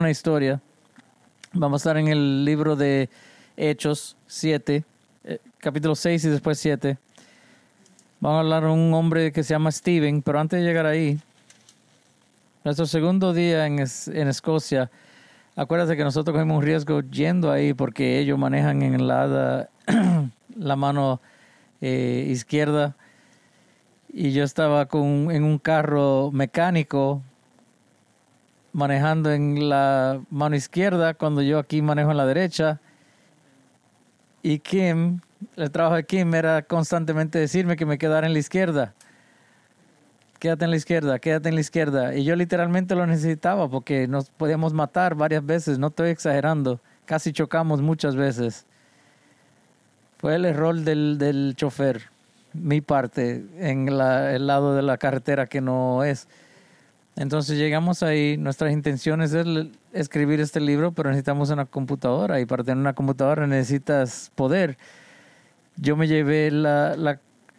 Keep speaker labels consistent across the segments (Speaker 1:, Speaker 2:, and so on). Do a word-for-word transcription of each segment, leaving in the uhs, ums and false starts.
Speaker 1: una historia. Vamos a estar en el libro de Hechos siete, eh, capítulo seis y después siete. Vamos a hablar de un hombre que se llama Stephen, pero antes de llegar ahí, nuestro segundo día en, es, en Escocia, acuérdate que nosotros cogimos un riesgo yendo ahí porque ellos manejan en la, la mano eh, izquierda y yo estaba con, en un carro mecánico manejando en la mano izquierda cuando yo aquí manejo en la derecha. Y Kim, el trabajo de Kim era constantemente decirme que me quedara en la izquierda. Quédate en la izquierda, quédate en la izquierda. Y yo literalmente lo necesitaba porque nos podíamos matar varias veces, no estoy exagerando. Casi chocamos muchas veces. Fue el error del, del chofer, mi parte, en la, el lado de la carretera que no es. Entonces llegamos ahí, nuestras intenciones es escribir este libro, pero necesitamos una computadora y para tener una computadora necesitas poder. Yo me llevé la, la,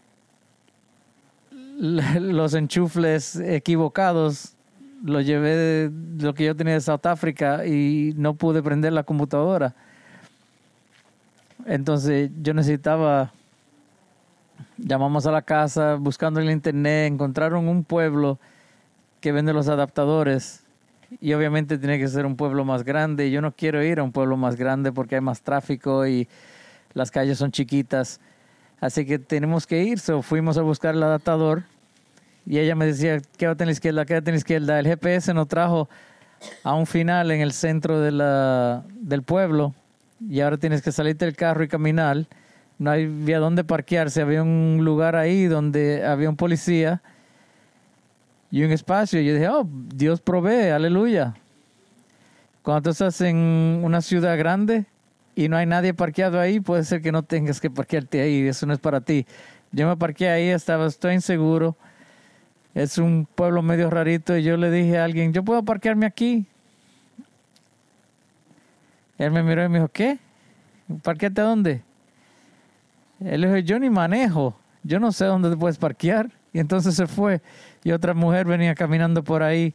Speaker 1: la, los enchufles equivocados, los llevé de lo que yo tenía de South Africa y no pude prender la computadora. Entonces yo necesitaba, llamamos a la casa, buscando en el internet, encontraron un pueblo que vende los adaptadores y obviamente tiene que ser un pueblo más grande. Yo no quiero ir a un pueblo más grande porque hay más tráfico y las calles son chiquitas, así que tenemos que ir. So, fuimos a buscar el adaptador y ella me decía, quédate en la izquierda, quédate en la izquierda. El G P S nos trajo a un final en el centro de la, del pueblo y ahora tienes que salirte del carro y caminar. No había dónde parquearse, había un lugar ahí donde había un policía y un espacio. Y yo dije, oh, Dios provee, aleluya. Cuando tú estás en una ciudad grande y no hay nadie parqueado ahí, puede ser que no tengas que parquearte ahí. Eso no es para ti. Yo me parqueé ahí, estaba, estoy inseguro. Es un pueblo medio rarito. Y yo le dije a alguien, ¿yo puedo parquearme aquí? Él me miró y me dijo, ¿qué? ¿Parquearte a dónde? Él le dijo, yo ni manejo. Yo no sé dónde te puedes parquear. Y entonces se fue. Y otra mujer venía caminando por ahí.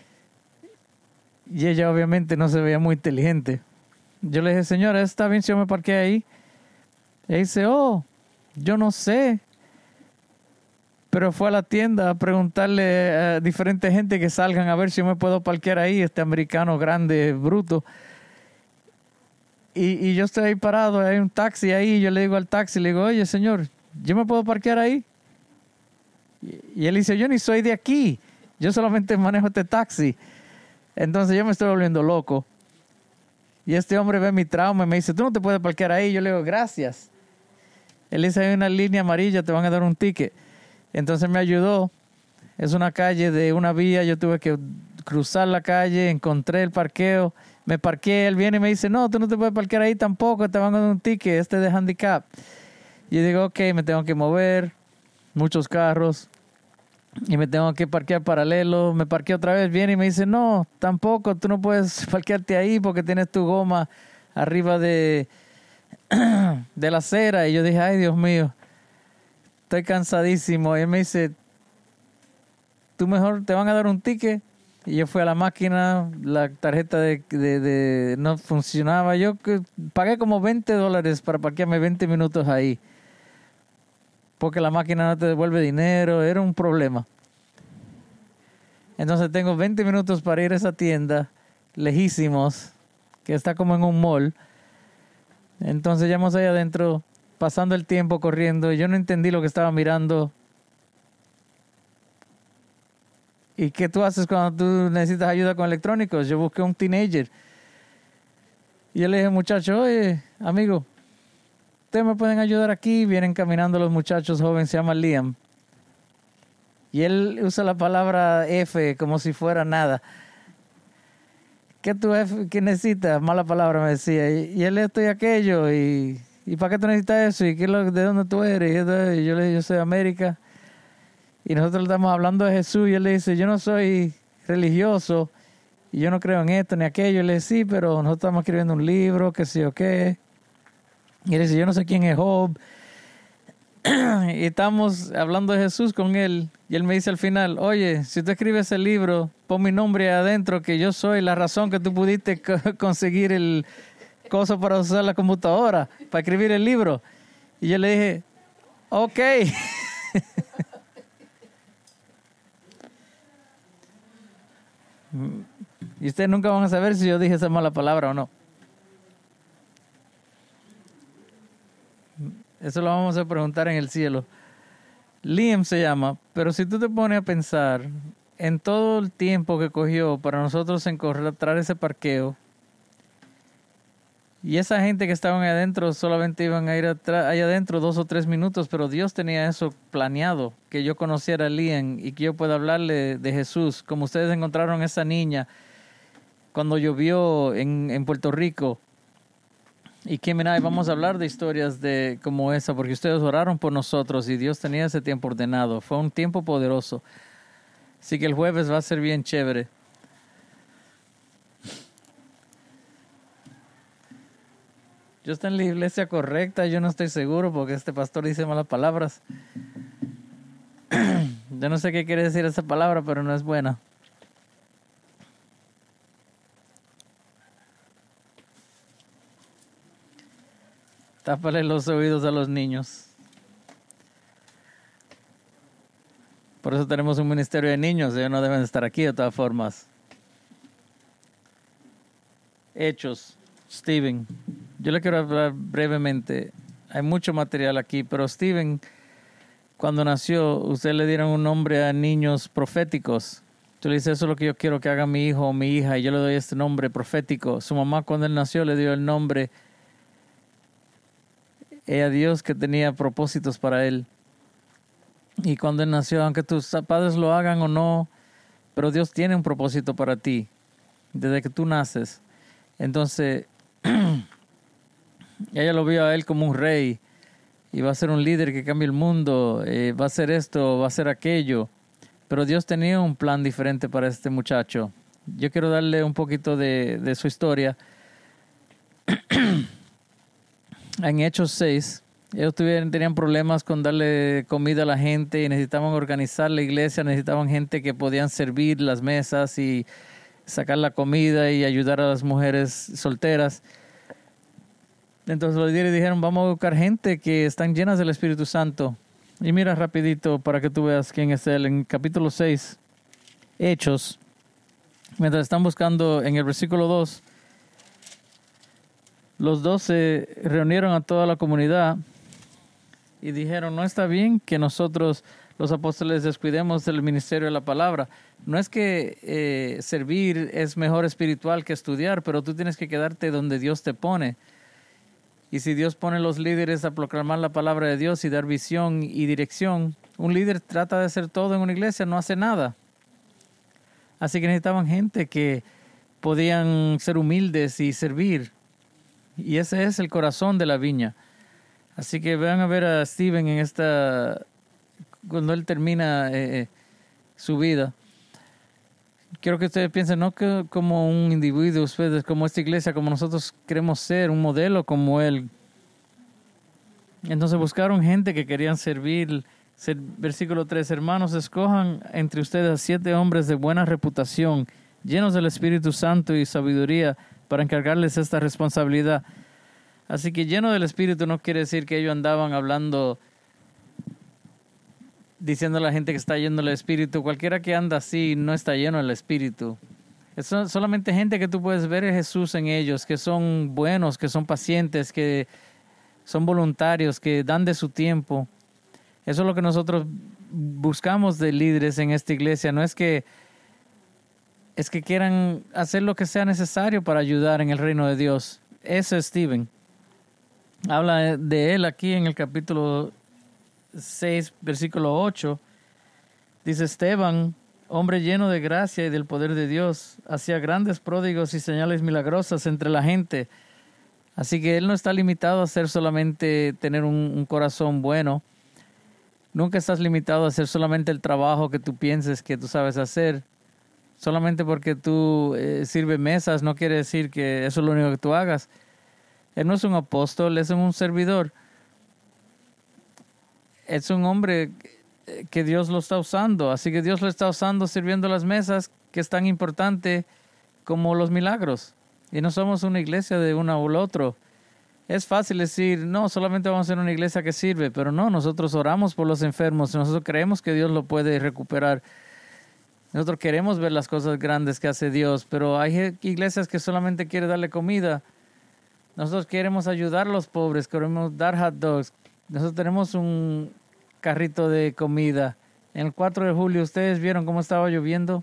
Speaker 1: Y ella obviamente no se veía muy inteligente. Yo le dije, señora, ¿está bien si yo me parqué ahí? Y dice, oh, yo no sé. Pero fue a la tienda a preguntarle a diferente gente que salgan a ver si yo me puedo parquear ahí. Este americano grande, bruto. Y, y yo estoy ahí parado, hay un taxi ahí. Yo le digo al taxi, le digo, oye, señor, ¿yo me puedo parquear ahí? Y él dice, yo ni soy de aquí, yo solamente manejo este taxi. Entonces yo me estoy volviendo loco. Y este hombre ve mi trauma y me dice, tú no te puedes parquear ahí. Yo le digo, gracias. Él dice, hay una línea amarilla, te van a dar un ticket. Entonces me ayudó. Es una calle de una vía, yo tuve que cruzar la calle, encontré el parqueo, me parqué, él viene y me dice, no, tú no te puedes parquear ahí tampoco, te van a dar un ticket, este de handicap. Y yo digo, ok, me tengo que mover, muchos carros, y me tengo que parquear paralelo. Me parqué otra vez, viene y me dice, no, tampoco, tú no puedes parquearte ahí porque tienes tu goma arriba de, de la acera. Y yo dije, ay, Dios mío, estoy cansadísimo. Y él me dice, tú mejor te van a dar un ticket. Y yo fui a la máquina, la tarjeta de, de, de no funcionaba. Yo pagué como veinte dólares para parquearme veinte minutos ahí. Porque la máquina no te devuelve dinero, era un problema. Entonces tengo veinte minutos para ir a esa tienda, lejísimos, que está como en un mall. Entonces ya ahí adentro, pasando el tiempo, corriendo. Yo no entendí lo que estaba mirando. ¿Y qué tú haces cuando tú necesitas ayuda con electrónicos? Yo busqué un teenager. Y yo le dije, muchacho, oye, amigo, ustedes me pueden ayudar aquí. Vienen caminando los muchachos jóvenes, se llama Liam. Y él usa la palabra F como si fuera nada. ¿Qué tú F, qué necesitas? Mala palabra me decía. Y, y él esto y aquello. Y, ¿y para qué tú necesitas eso? ¿Y qué es lo, de dónde tú eres? Y entonces, yo le dije, yo soy de América. Y nosotros le estamos hablando de Jesús. Y él le dice, yo no soy religioso. Y yo no creo en esto ni aquello. Y le dice, sí, pero nosotros estamos escribiendo un libro, qué sé yo qué. Y él dice, yo no sé quién es Job. y estamos hablando de Jesús con él. Y él me dice al final, oye, si tú escribes el libro, pon mi nombre adentro, que yo soy la razón que tú pudiste co- conseguir el coso para usar la computadora, para escribir el libro. Y yo le dije, ok. Y ustedes nunca van a saber si yo dije esa mala palabra o no. Eso lo vamos a preguntar en el cielo. Liam se llama, pero si tú te pones a pensar en todo el tiempo que cogió para nosotros encontrar ese parqueo, y esa gente que estaban ahí adentro solamente iban a ir atrás, allá adentro dos o tres minutos, pero Dios tenía eso planeado, que yo conociera a Liam y que yo pueda hablarle de Jesús, como ustedes encontraron a esa niña cuando llovió en, en Puerto Rico. Y Kim y I vamos a hablar de historias de como esa, porque ustedes oraron por nosotros y Dios tenía ese tiempo ordenado. Fue un tiempo poderoso. Así que el jueves va a ser bien chévere. Yo estoy en la iglesia correcta, yo no estoy seguro porque este pastor dice malas palabras. Yo no sé qué quiere decir esa palabra, pero no es buena. Tápale los oídos a los niños. Por eso tenemos un ministerio de niños. Ellos no deben estar aquí de todas formas. Hechos. Steven. Yo le quiero hablar brevemente. Hay mucho material aquí, pero Steven, cuando nació, usted le dieron un nombre a niños proféticos. Tú le dices, eso es lo que yo quiero que haga mi hijo o mi hija, y yo le doy este nombre profético. Su mamá, cuando él nació, le dio el nombre a Dios, que tenía propósitos para él. Y cuando él nació, aunque tus padres lo hagan o no, pero Dios tiene un propósito para ti desde que tú naces. Entonces, ella lo vio a él como un rey y va a ser un líder que cambie el mundo, eh, va a hacer esto, va a hacer aquello. Pero Dios tenía un plan diferente para este muchacho. Yo quiero darle un poquito de, de su historia. En Hechos seis, ellos tuvieron, tenían problemas con darle comida a la gente y necesitaban organizar la iglesia, necesitaban gente que podían servir las mesas y sacar la comida y ayudar a las mujeres solteras. Entonces los líderes dijeron, vamos a buscar gente que están llenas del Espíritu Santo. Y mira rapidito para que tú veas quién es él. En capítulo seis, Hechos, mientras están buscando en el versículo dos, los dos se reunieron a toda la comunidad y dijeron, no está bien que nosotros los apóstoles descuidemos del ministerio de la palabra. No es que eh, servir es mejor espiritual que estudiar, pero tú tienes que quedarte donde Dios te pone. Y si Dios pone los líderes a proclamar la palabra de Dios y dar visión y dirección, un líder trata de hacer todo en una iglesia, no hace nada. Así que necesitaban gente que podían ser humildes y servir. Y ese es el corazón de la viña. Así que van a ver a Steven en esta, cuando él termina eh, su vida. Quiero que ustedes piensen, no que como un individuo, ustedes como esta iglesia, como nosotros queremos ser, un modelo como él. Entonces buscaron gente que querían servir. Versículo tres, hermanos, escojan entre ustedes a siete hombres de buena reputación, llenos del Espíritu Santo y sabiduría, para encargarles esta responsabilidad. Así que lleno del Espíritu no quiere decir que ellos andaban hablando, diciendo a la gente que está lleno del Espíritu. Cualquiera que anda así no está lleno del Espíritu. Es solamente gente que tú puedes ver a Jesús en ellos, que son buenos, que son pacientes, que son voluntarios, que dan de su tiempo. Eso es lo que nosotros buscamos de líderes en esta iglesia. No es que es que quieran hacer lo que sea necesario para ayudar en el reino de Dios. Eso es Steven. Habla de él aquí en el capítulo seis, versículo ocho. Dice, Esteban, hombre lleno de gracia y del poder de Dios, hacía grandes pródigos y señales milagrosas entre la gente. Así que él no está limitado a ser solamente tener un, un corazón bueno. Nunca estás limitado a hacer solamente el trabajo que tú pienses que tú sabes hacer. Solamente porque tú eh, sirves mesas no quiere decir que eso es lo único que tú hagas. Él no es un apóstol, es un servidor. es un hombre que Dios lo está usando. Así que Dios lo está usando sirviendo las mesas, que es tan importante como los milagros. Y no somos una iglesia de uno o el otro. Es fácil decir, no, solamente vamos a ser una iglesia que sirve, pero no, nosotros oramos por los enfermos, nosotros creemos que Dios lo puede recuperar. Nosotros queremos ver las cosas grandes que hace Dios, pero hay iglesias que solamente quieren darle comida. Nosotros queremos ayudar a los pobres, queremos dar hot dogs. Nosotros tenemos un carrito de comida. En el cuatro de julio, ¿ustedes vieron cómo estaba lloviendo?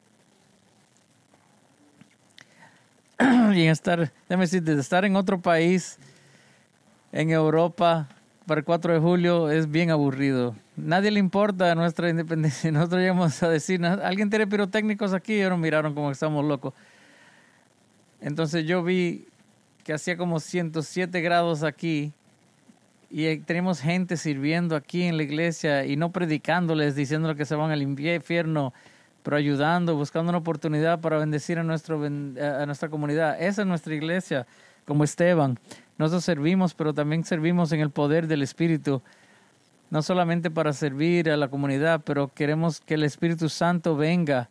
Speaker 1: Y en estar, déjame decir, de estar en otro país, en Europa, para el cuatro de julio es bien aburrido. Nadie le importa nuestra independencia. Nosotros llegamos a decir, ¿alguien tiene pirotécnicos aquí? Y ellos nos miraron como que estamos locos. Entonces yo vi que hacía como ciento siete grados aquí y tenemos gente sirviendo aquí en la iglesia y no predicándoles, diciéndoles que se van al infierno, pero ayudando, buscando una oportunidad para bendecir a, nuestro, a nuestra comunidad. Esa es nuestra iglesia, como Esteban. Nosotros servimos, pero también servimos en el poder del Espíritu. No solamente para servir a la comunidad, pero queremos que el Espíritu Santo venga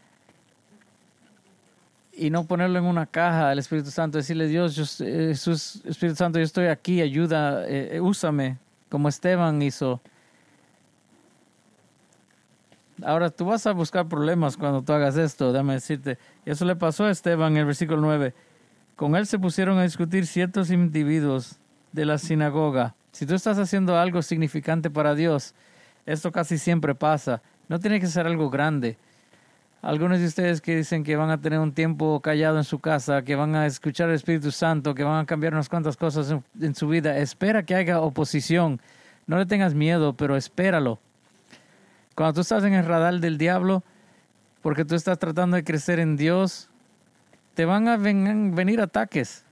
Speaker 1: y no ponerlo en una caja al Espíritu Santo. Decirle, Dios, yo, Jesús, Espíritu Santo, yo estoy aquí, ayuda, eh, úsame, como Esteban hizo. Ahora, tú vas a buscar problemas cuando tú hagas esto, déjame decirte. Y eso le pasó a Esteban en el versículo nueve. Con él se pusieron a discutir ciertos individuos de la sinagoga. Si tú estás haciendo algo significante para Dios, esto casi siempre pasa. No tiene que ser algo grande. Algunos de ustedes que dicen que van a tener un tiempo callado en su casa, que van a escuchar al Espíritu Santo, que van a cambiar unas cuantas cosas en, en su vida, espera que haya oposición. No le tengas miedo, pero espéralo. Cuando tú estás en el radar del diablo, porque tú estás tratando de crecer en Dios, te van a ven, venir ataques.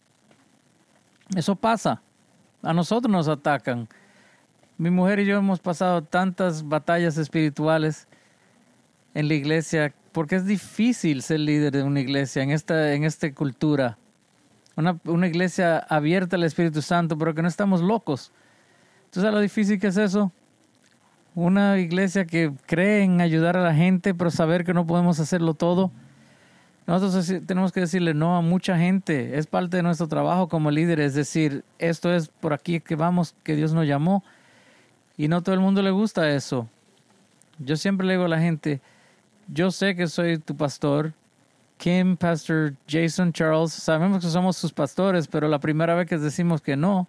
Speaker 1: Eso pasa. A nosotros nos atacan. Mi mujer y yo hemos pasado tantas batallas espirituales en la iglesia, porque es difícil ser líder de una iglesia en esta, en esta cultura. Una, una iglesia abierta al Espíritu Santo, pero que no estamos locos. ¿Tú sabes lo difícil que es eso? Una iglesia que cree en ayudar a la gente, pero saber que no podemos hacerlo todo. Nosotros tenemos que decirle no a mucha gente. Es parte de nuestro trabajo como líderes. Es decir, esto es por aquí que vamos, que Dios nos llamó. Y no todo el mundo le gusta eso. Yo siempre le digo a la gente, yo sé que soy tu pastor. Kim, Pastor Jason, Charles, sabemos que somos sus pastores, pero la primera vez que decimos que no,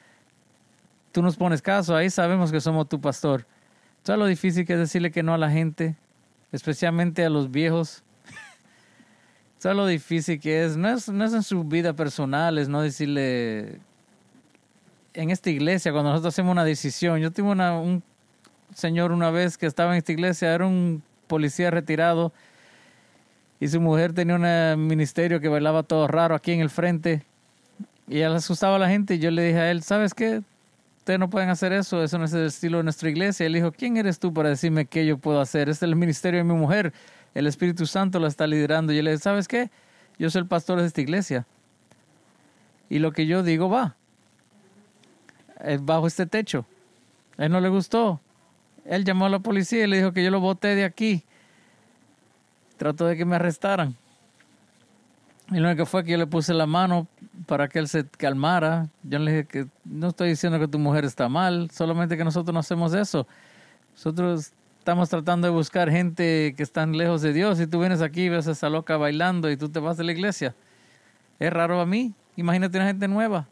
Speaker 1: tú nos pones caso, ahí sabemos que somos tu pastor. ¿Sabes lo difícil que es decirle que no a la gente? Especialmente a los viejos. ¿Sabes lo difícil que es? No es, no es en su vida personal, es no decirle... En esta iglesia, cuando nosotros hacemos una decisión, yo tuve una, un señor una vez que estaba en esta iglesia, era un policía retirado, y su mujer tenía un ministerio que bailaba todo raro aquí en el frente, y ella le asustaba a la gente, y yo le dije a él, ¿sabes qué? Ustedes no pueden hacer eso, eso no es el estilo de nuestra iglesia. Él dijo, ¿quién eres tú para decirme qué yo puedo hacer? Este es el ministerio de mi mujer. El Espíritu Santo la está liderando. Y yo le dije, ¿sabes qué? Yo soy el pastor de esta iglesia. Y lo que yo digo va. Es bajo este techo. A él no le gustó. Él llamó a la policía y le dijo que yo lo boté de aquí. Trató de que me arrestaran. Y lo único que fue que yo le puse la mano para que él se calmara. Yo le dije que no estoy diciendo que tu mujer está mal, solamente que nosotros no hacemos eso. Nosotros estamos tratando de buscar gente que están lejos de Dios y tú vienes aquí y ves a esa loca bailando y tú te vas de la iglesia. Es raro a mí. Imagínate una gente nueva.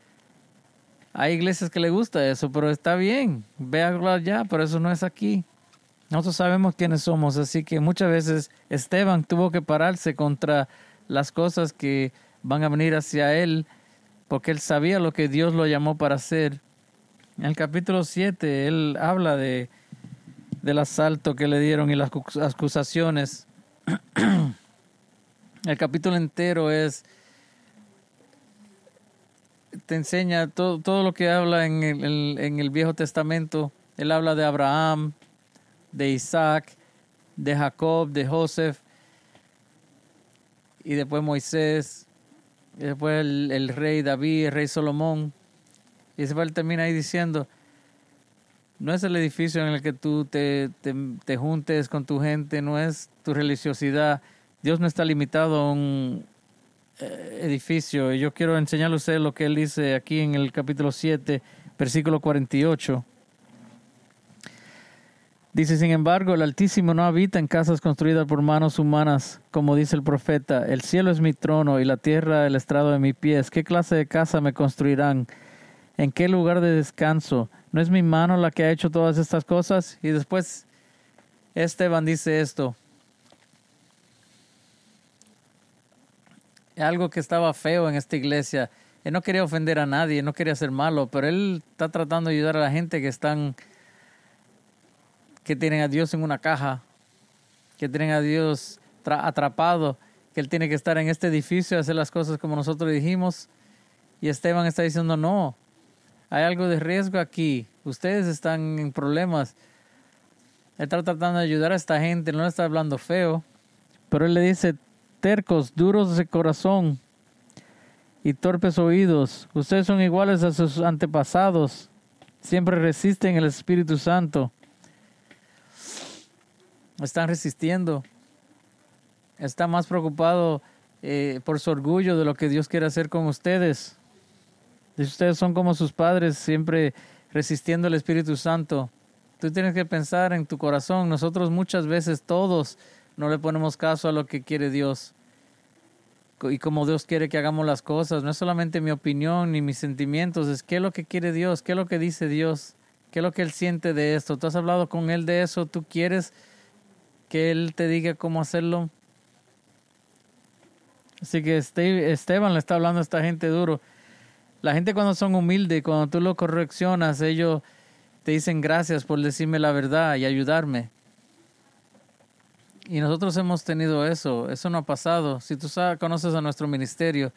Speaker 1: Hay iglesias que le gusta eso, pero está bien. Ve a hablar ya, pero eso no es aquí. Nosotros sabemos quiénes somos, así que muchas veces Esteban tuvo que pararse contra las cosas que van a venir hacia él, porque él sabía lo que Dios lo llamó para hacer. En el capítulo siete, él habla de, del asalto que le dieron y las acusaciones. El capítulo entero es, te enseña todo, todo lo que habla en el, el, en el Viejo Testamento. Él habla de Abraham, de Isaac, de Jacob, de Joseph, y después Moisés, y después el, el rey David, el rey Salomón. Y después él termina ahí diciendo, no es el edificio en el que tú te, te, te juntes con tu gente, no es tu religiosidad. Dios no está limitado a un eh, edificio. Y yo quiero enseñarle a usted lo que Él dice aquí en el capítulo siete, versículo cuarenta y ocho. Dice, sin embargo, el Altísimo no habita en casas construidas por manos humanas, como dice el profeta. El cielo es mi trono y la tierra el estrado de mis pies. ¿Qué clase de casa me construirán? ¿En qué lugar de descanso? ¿No es mi mano la que ha hecho todas estas cosas? Y después Esteban dice esto. Algo que estaba feo en esta iglesia. Él no quería ofender a nadie, no quería ser malo, pero él está tratando de ayudar a la gente que están, que tienen a Dios en una caja, que tienen a Dios atrapado, que él tiene que estar en este edificio, hacer las cosas como nosotros dijimos. Y Esteban está diciendo, no, hay algo de riesgo aquí. Ustedes están en problemas. Él está tratando de ayudar a esta gente, no le está hablando feo. Pero él le dice, tercos, duros de corazón y torpes oídos. Ustedes son iguales a sus antepasados. Siempre resisten el Espíritu Santo. Están resistiendo. Está más preocupado eh, por su orgullo de lo que Dios quiere hacer con ustedes. Ustedes son como sus padres, siempre resistiendo el Espíritu Santo. Tú tienes que pensar en tu corazón. Nosotros muchas veces todos no le ponemos caso a lo que quiere Dios y como Dios quiere que hagamos las cosas. No es solamente mi opinión ni mis sentimientos, es qué es lo que quiere Dios, qué es lo que dice Dios, qué es lo que Él siente de esto. ¿Tú has hablado con Él de eso? ¿Tú quieres que Él te diga cómo hacerlo? Así que Esteban le está hablando a esta gente duro. La gente cuando son humildes, cuando tú lo correccionas, ellos te dicen gracias por decirme la verdad y ayudarme. Y nosotros hemos tenido eso. Eso no ha pasado. Si tú sabes, conoces a nuestro ministerio,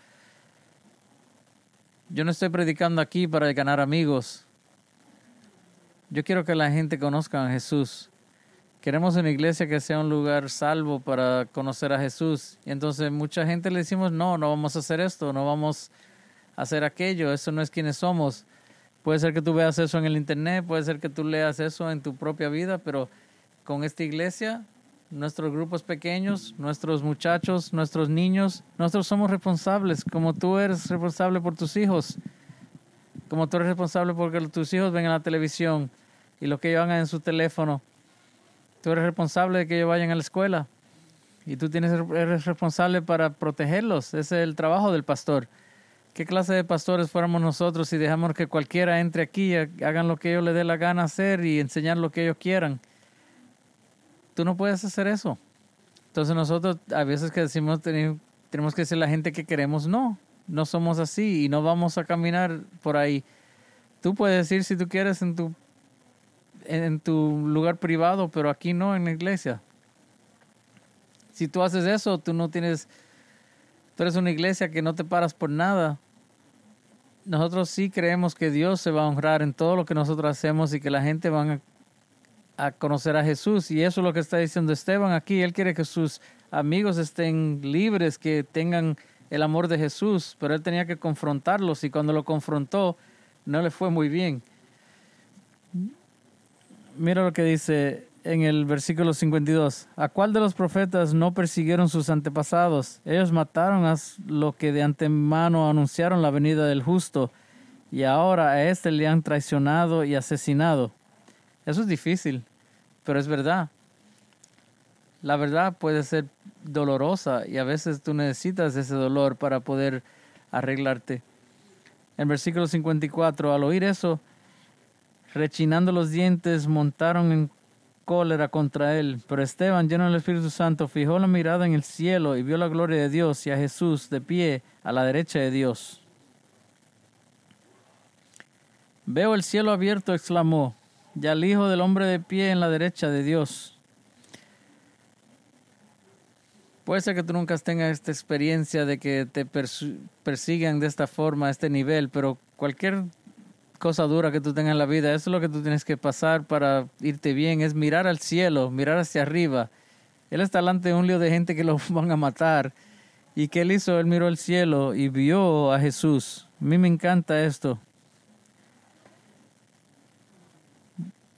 Speaker 1: yo no estoy predicando aquí para ganar amigos. Yo quiero que la gente conozca a Jesús. Queremos una iglesia que sea un lugar salvo para conocer a Jesús. Y entonces mucha gente le decimos, no, no vamos a hacer esto, no vamos a hacer aquello. Eso no es quienes somos. Puede ser que tú veas eso en el internet, puede ser que tú leas eso en tu propia vida, pero con esta iglesia, nuestros grupos pequeños, nuestros muchachos, nuestros niños, nosotros somos responsables, como tú eres responsable por tus hijos, como tú eres responsable porque tus hijos ven en la televisión y lo que ellos hagan en su teléfono. Tú eres responsable de que ellos vayan a la escuela y tú tienes, eres responsable para protegerlos. Ese es el trabajo del pastor. ¿Qué clase de pastores fuéramos nosotros si dejamos que cualquiera entre aquí y hagan lo que ellos les dé la gana hacer y enseñar lo que ellos quieran? Tú no puedes hacer eso. Entonces nosotros a veces que decimos, tenemos que decirle a la gente que queremos, no, no somos así y no vamos a caminar por ahí. Tú puedes decir si tú quieres en tu, en tu lugar privado, pero aquí no, en la iglesia. Si tú haces eso, tú no tienes, tú eres una iglesia que no te paras por nada. Nosotros sí creemos que Dios se va a honrar en todo lo que nosotros hacemos y que la gente va a a conocer a Jesús. Y eso es lo que está diciendo Esteban aquí. Él quiere que sus amigos estén libres, que tengan el amor de Jesús, pero él tenía que confrontarlos y cuando lo confrontó no le fue muy bien. Mira lo que dice en el versículo cincuenta y dos. ¿A cuál de los profetas no persiguieron sus antepasados? Ellos mataron a los que de antemano anunciaron la venida del justo y ahora a este le han traicionado y asesinado. Eso es difícil, pero es verdad. La verdad puede ser dolorosa y a veces tú necesitas ese dolor para poder arreglarte. En versículo cincuenta y cuatro, al oír eso, rechinando los dientes, montaron en cólera contra él. Pero Esteban, lleno del Espíritu Santo, fijó la mirada en el cielo y vio la gloria de Dios y a Jesús de pie a la derecha de Dios. Veo el cielo abierto, exclamó, y al Hijo del Hombre de pie en la derecha de Dios. Puede ser que tú nunca tengas esta experiencia de que te persu- persigan de esta forma, a este nivel, pero cualquier cosa dura que tú tengas en la vida, eso es lo que tú tienes que pasar para irte bien, es mirar al cielo, mirar hacia arriba. Él está delante de un lío de gente que lo van a matar. ¿Y qué él hizo? Él miró al cielo y vio a Jesús. A mí me encanta esto.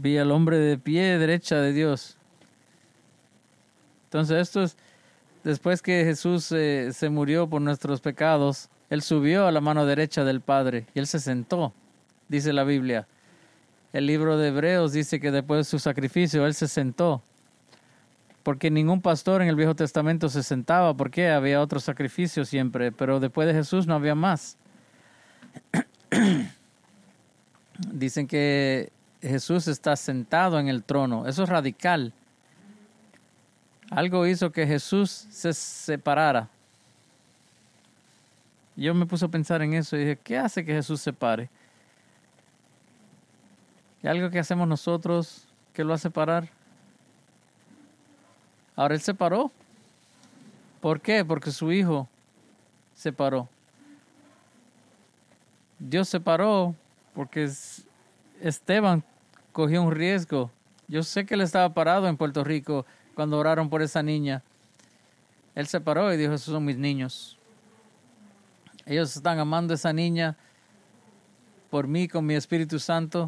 Speaker 1: Vi al hombre de pie derecha de Dios. Entonces esto es, después que Jesús eh, se murió por nuestros pecados, Él subió a la mano derecha del Padre y Él se sentó, dice la Biblia. El libro de Hebreos dice que después de su sacrificio Él se sentó. Porque ningún pastor en el Viejo Testamento se sentaba, porque había otro sacrificio siempre, pero después de Jesús no había más. Dicen que Jesús está sentado en el trono. Eso es radical. Algo hizo que Jesús se separara. Yo me puse a pensar en eso y dije, ¿qué hace que Jesús se pare? ¿Y algo que hacemos nosotros que lo hace parar? Ahora Él se paró. ¿Por qué? Porque su Hijo se paró. Dios se paró porque Esteban cogió un riesgo. Yo sé que Él estaba parado en Puerto Rico cuando oraron por esa niña. Él se paró y dijo, esos son mis niños. Ellos están amando a esa niña por mí con mi Espíritu Santo.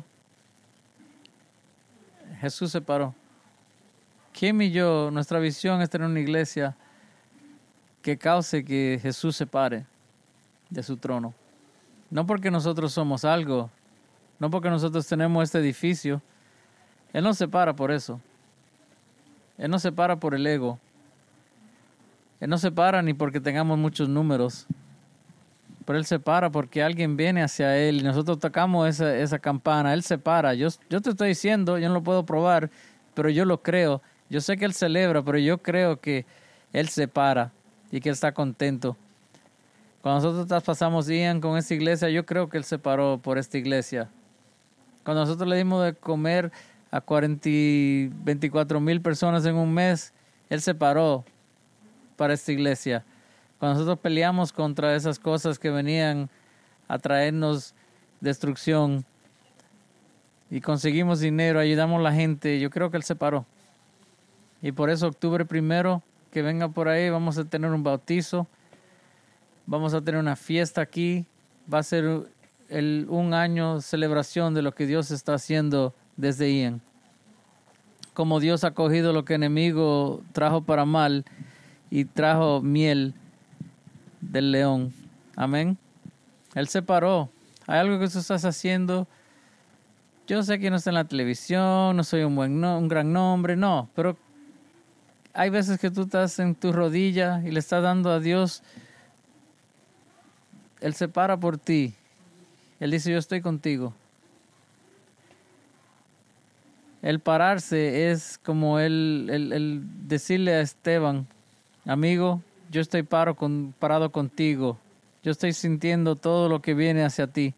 Speaker 1: Jesús se paró. Kim y yo, nuestra visión es tener una iglesia que cause que Jesús se pare de su trono. No porque nosotros somos algo, no porque nosotros tenemos este edificio. Él no se para por eso. Él no se para por el ego. Él no se para ni porque tengamos muchos números. Pero Él se para porque alguien viene hacia Él y nosotros tocamos esa, esa campana. Él se para. Yo, yo te estoy diciendo, yo no lo puedo probar, pero yo lo creo. Yo sé que Él celebra, pero yo creo que Él se para y que Él está contento. Cuando nosotros pasamos Ian con esta iglesia, yo creo que Él se paró por esta iglesia. Cuando nosotros le dimos de comer a cuarenta, veinticuatro mil personas en un mes, Él se paró para esta iglesia. Cuando nosotros peleamos contra esas cosas que venían a traernos destrucción y conseguimos dinero, ayudamos a la gente, yo creo que Él se paró. Y por eso octubre primero, que venga por ahí, vamos a tener un bautizo, vamos a tener una fiesta aquí, va a ser el, un año celebración de lo que Dios está haciendo desde Ian. Como Dios ha cogido lo que el enemigo trajo para mal y trajo miel del león. Amén. Él se paró. Hay algo que tú estás haciendo. Yo sé que no está en la televisión, no soy un buen no, un gran nombre, no, pero hay veces que tú estás en tu rodilla y le estás dando a Dios. Él se para por ti. Él dice, yo estoy contigo. El pararse es como el, el, el decirle a Esteban, amigo, yo estoy paro con, parado contigo. Yo estoy sintiendo todo lo que viene hacia ti.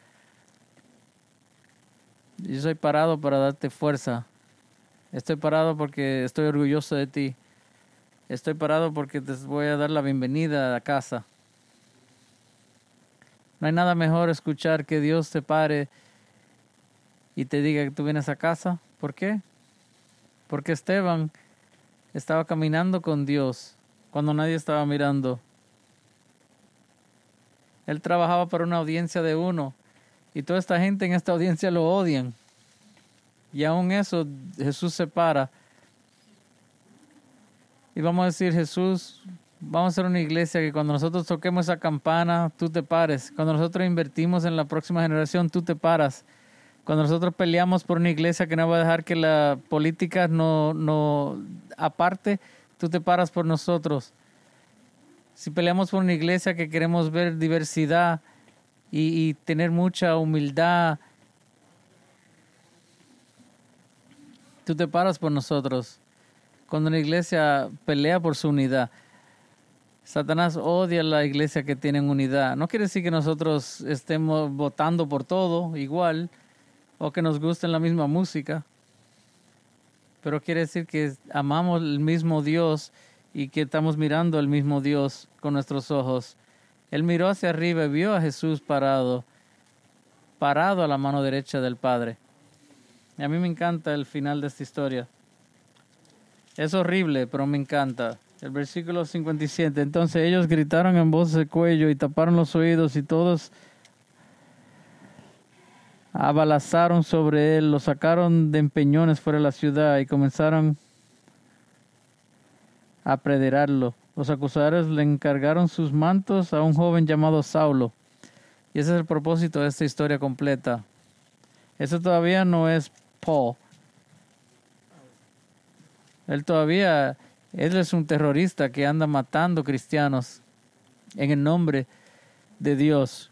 Speaker 1: Yo soy parado para darte fuerza. Estoy parado porque estoy orgulloso de ti. Estoy parado porque te voy a dar la bienvenida a casa. No hay nada mejor escuchar que Dios te pare y te diga que tú vienes a casa. ¿Por qué? Porque Esteban estaba caminando con Dios cuando nadie estaba mirando. Él trabajaba para una audiencia de uno y toda esta gente en esta audiencia lo odian. Y aún eso Jesús se para. Y vamos a decir, Jesús, vamos a hacer una iglesia que cuando nosotros toquemos esa campana, tú te pares. Cuando nosotros invertimos en la próxima generación, tú te paras. Cuando nosotros peleamos por una iglesia que no va a dejar que la política no, no aparte, tú te paras por nosotros. Si peleamos por una iglesia que queremos ver diversidad y, y tener mucha humildad, tú te paras por nosotros. Cuando una iglesia pelea por su unidad, Satanás odia a la iglesia que tiene unidad. No quiere decir que nosotros estemos votando por todo igual o que nos guste la misma música, pero quiere decir que amamos el mismo Dios y que estamos mirando al mismo Dios con nuestros ojos. Él miró hacia arriba y vio a Jesús parado, parado a la mano derecha del Padre. Y a mí me encanta el final de esta historia. Es horrible, pero me encanta. El versículo cincuenta y siete. Entonces ellos gritaron en voz de cuello y taparon los oídos y todos abalazaron sobre él, lo sacaron de empeñones fuera de la ciudad y comenzaron a apedrearlo. Los acusadores le encargaron sus mantos a un joven llamado Saulo. Y ese es el propósito de esta historia completa. Eso todavía no es Paul. Él todavía, él es un terrorista que anda matando cristianos en el nombre de Dios.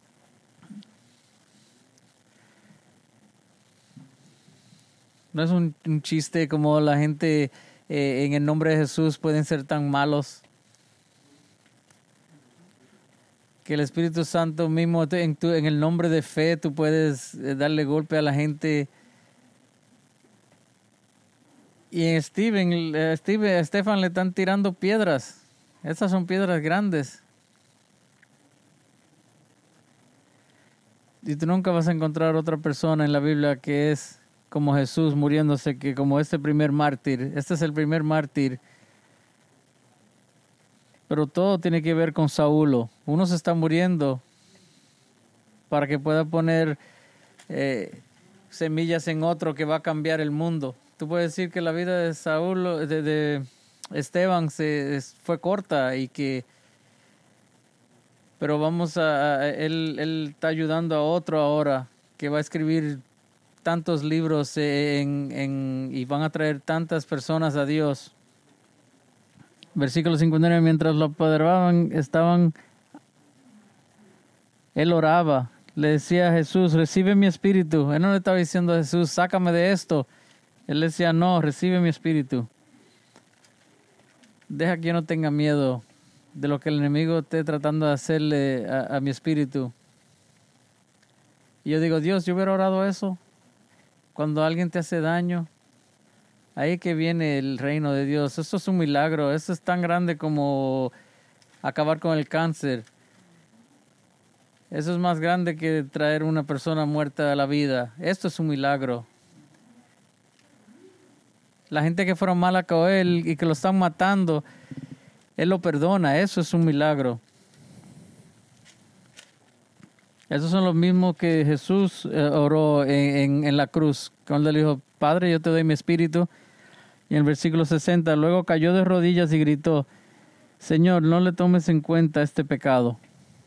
Speaker 1: No es un, un chiste como la gente eh, en el nombre de Jesús pueden ser tan malos. Que el Espíritu Santo mismo en, tu, en el nombre de fe tú puedes eh, darle golpe a la gente. Y en Steven, eh, Steve, a Estefan le están tirando piedras. Estas son piedras grandes. Y tú nunca vas a encontrar otra persona en la Biblia que es como Jesús muriéndose, que como este primer mártir. Este es el primer mártir. Pero todo tiene que ver con Saulo. Uno se está muriendo para que pueda poner eh, semillas en otro que va a cambiar el mundo. Tú puedes decir que la vida de Saulo, de, de Esteban se, fue corta y que... Pero vamos a... a él, él está ayudando a otro ahora que va a escribir tantos libros en, en, y van a traer tantas personas a Dios. Versículo cincuenta y nueve, mientras lo apedreaban, estaban... Él oraba, le decía a Jesús, recibe mi espíritu. Él no le estaba diciendo a Jesús, sácame de esto. Él decía, no, recibe mi espíritu. Deja que yo no tenga miedo de lo que el enemigo esté tratando de hacerle a, a mi espíritu. Y yo digo, Dios, yo hubiera orado eso. Cuando alguien te hace daño, ahí que viene el reino de Dios. Esto es un milagro. Esto es tan grande como acabar con el cáncer. Eso es más grande que traer una persona muerta a la vida. Esto es un milagro. La gente que fueron mala con él y que lo están matando, él lo perdona. Eso es un milagro. Esos son los mismos que Jesús eh, oró en, en, en la cruz. Cuando le dijo, Padre, yo te doy mi espíritu. Y en el versículo sesenta, luego cayó de rodillas y gritó, Señor, no le tomes en cuenta este pecado.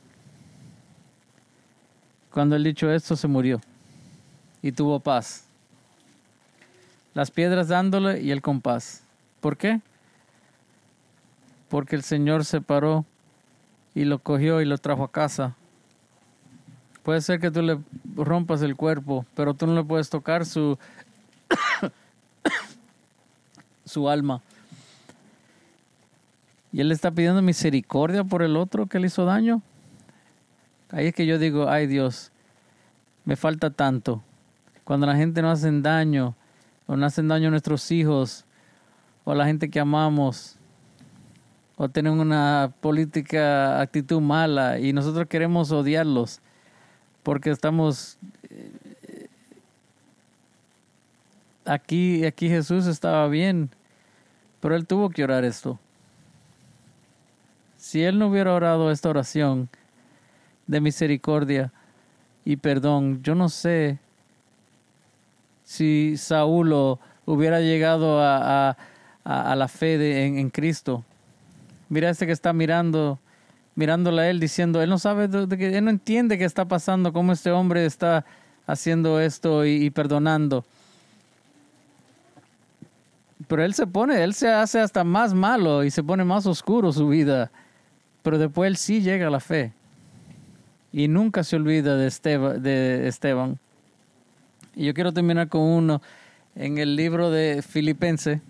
Speaker 1: Cuando él dicho esto, se murió y tuvo paz. Las piedras dándole y él con paz. ¿Por qué? Porque el Señor se paró y lo cogió y lo trajo a casa. Puede ser que tú le rompas el cuerpo, pero tú no le puedes tocar su, su alma. Y él le está pidiendo misericordia por el otro que le hizo daño. Ahí es que yo digo, ay Dios, me falta tanto. Cuando la gente nos hace daño, o nos hacen daño a nuestros hijos, o a la gente que amamos, o tienen una política, actitud mala, y nosotros queremos odiarlos, porque estamos... Eh, aquí, aquí Jesús estaba bien, pero él tuvo que orar esto. Si él no hubiera orado esta oración de misericordia y perdón, yo no sé si Saulo hubiera llegado a, a, a, a la fe de, en, en Cristo. Mira este que está mirando, mirándole a él, diciendo, él no sabe, de, de que, él no entiende qué está pasando, cómo este hombre está haciendo esto y, y perdonando. Pero él se pone, él se hace hasta más malo y se pone más oscuro su vida. Pero después él sí llega a la fe. Y nunca se olvida de Esteban, de Esteban. Y yo quiero terminar con uno en el libro de Filipenses.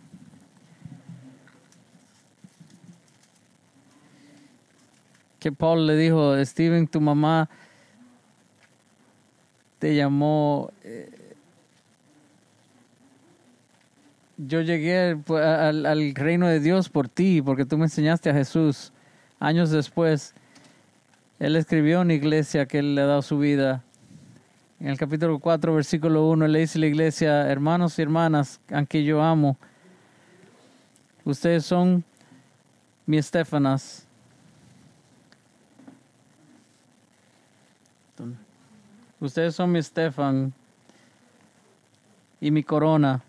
Speaker 1: Que Paul le dijo, Steven, tu mamá te llamó. Eh, yo llegué al, al reino de Dios por ti, porque tú me enseñaste a Jesús. Años después, él escribió en una iglesia que él le ha dado su vida. En el capítulo cuatro, versículo uno, él le dice a la iglesia, hermanos y hermanas, a quien yo amo, ustedes son mi Estefanas. Ustedes son mi Estefan y mi corona.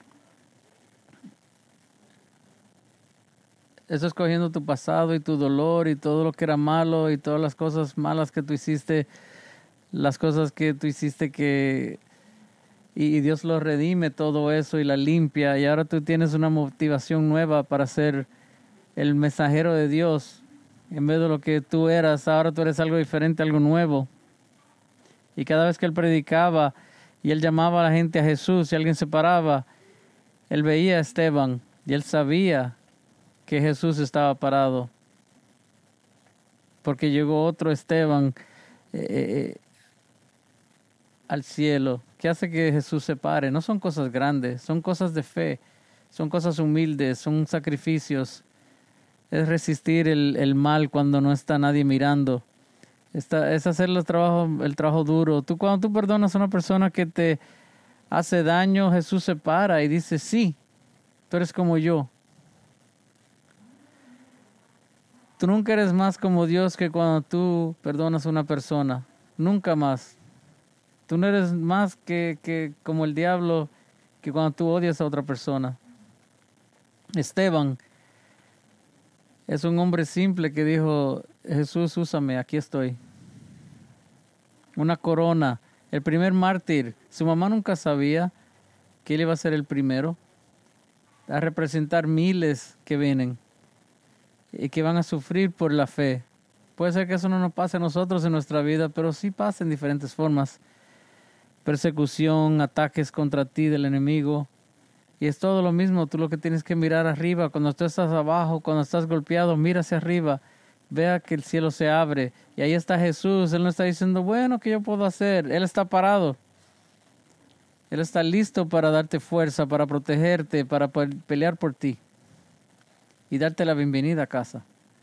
Speaker 1: Eso es cogiendo tu pasado y tu dolor y todo lo que era malo y todas las cosas malas que tú hiciste, las cosas que tú hiciste que... Y Dios lo redime todo eso y la limpia. Y ahora tú tienes una motivación nueva para ser el mensajero de Dios. En vez de lo que tú eras, ahora tú eres algo diferente, algo nuevo. Y cada vez que él predicaba y él llamaba a la gente a Jesús y alguien se paraba, él veía a Esteban y él sabía que Jesús estaba parado. Porque llegó otro Esteban eh, al cielo, que hace que Jesús se pare. No son cosas grandes, son cosas de fe, son cosas humildes, son sacrificios. Es resistir el, el mal cuando no está nadie mirando. Está, es hacer el trabajo, el trabajo duro. Tú, cuando tú perdonas a una persona que te hace daño, Jesús se para y dice, sí, tú eres como yo. Tú nunca eres más como Dios que cuando tú perdonas a una persona. Nunca más. Tú no eres más que, que como el diablo que cuando tú odias a otra persona. Esteban es un hombre simple que dijo, Jesús, úsame, aquí estoy. Una corona, el primer mártir. Su mamá nunca sabía que él iba a ser el primero a representar miles que vienen y que van a sufrir por la fe. Puede ser que eso no nos pase a nosotros en nuestra vida, pero sí pasa en diferentes formas. Persecución, ataques contra ti del enemigo. Y es todo lo mismo, tú lo que tienes que mirar arriba. Cuando tú estás abajo, cuando estás golpeado, mira hacia arriba. Vea que el cielo se abre. Y ahí está Jesús. Él no está diciendo, bueno, ¿qué yo puedo hacer? Él está parado. Él está listo para darte fuerza, para protegerte, para pelear por ti. Y darte la bienvenida a casa.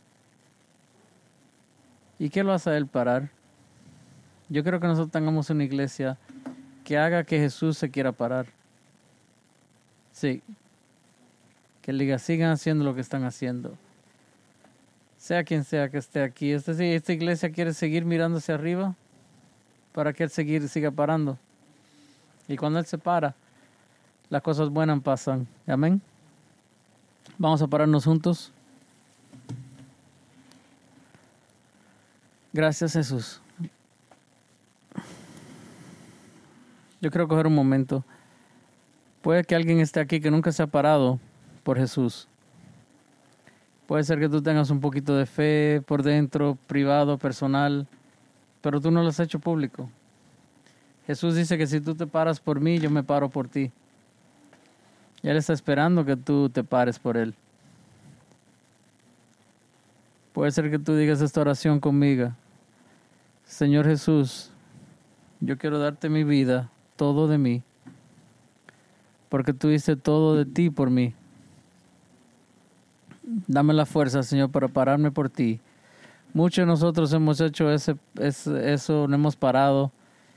Speaker 1: ¿Y qué lo hace a él parar? Yo creo que nosotros tengamos una iglesia que haga que Jesús se quiera parar. Sí. Que diga, sigan haciendo lo que están haciendo. Sea quien sea que esté aquí. Esta, esta iglesia quiere seguir mirando hacia arriba para que Él seguir, siga parando. Y cuando Él se para, las cosas buenas pasan. Amén. Vamos a pararnos juntos. Gracias, Jesús. Yo quiero coger un momento. Puede que alguien esté aquí que nunca se ha parado por Jesús. Puede ser que tú tengas un poquito de fe por dentro, privado, personal, pero tú no lo has hecho público. Jesús dice que si tú te paras por mí, yo me paro por ti. Y Él está esperando que tú te pares por Él. Puede ser que tú digas esta oración conmigo. Señor Jesús, yo quiero darte mi vida, todo de mí, porque tú diste todo de ti por mí. Dame la fuerza, Señor, para pararme por ti. Muchos de nosotros hemos hecho ese, ese, eso, no hemos parado.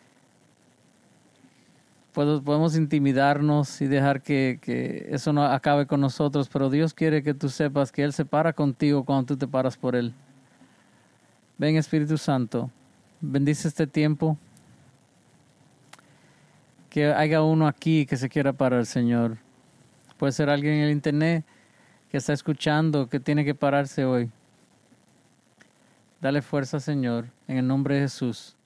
Speaker 1: Podemos intimidarnos y dejar que, que eso no acabe con nosotros, pero Dios quiere que tú sepas que Él se para contigo cuando tú te paras por Él. Ven, Espíritu Santo, bendice este tiempo. Que haya uno aquí que se quiera parar, Señor. Puede ser alguien en el internet que está escuchando, que tiene que pararse hoy. Dale fuerza, Señor, en el nombre de Jesús.